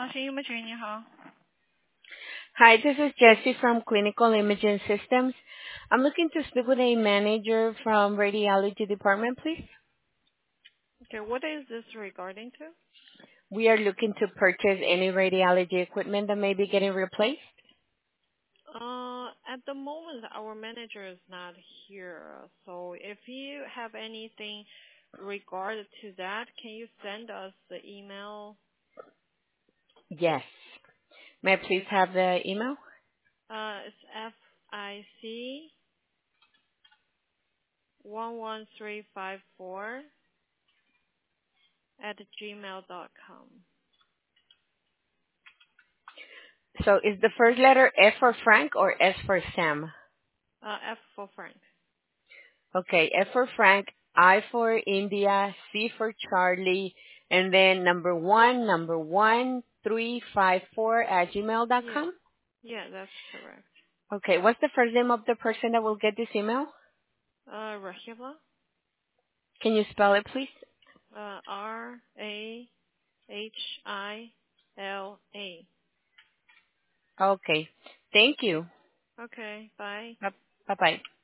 Hi, this is Jessie from Clinical Imaging Systems. I'm looking to speak with a manager from radiology department, please. Okay, what is this regarding to? We are looking to purchase any radiology equipment that may be getting replaced. At the moment, our manager is not here. So if you have anything regarding to that, can you send us the email? Yes. May I please have the email? It's FIC11354 at gmail.com. So is the first letter F for Frank or S for Sam? F for Frank. Okay, F for Frank, I for India, C for Charlie, and then number 1354 at Yeah. gmail.com? Yeah, that's correct. Okay, what's the first name of the person that will get this email? Rahila. Can you spell it, please? RAHILA. Okay. Thank you. Okay, bye. Bye-bye.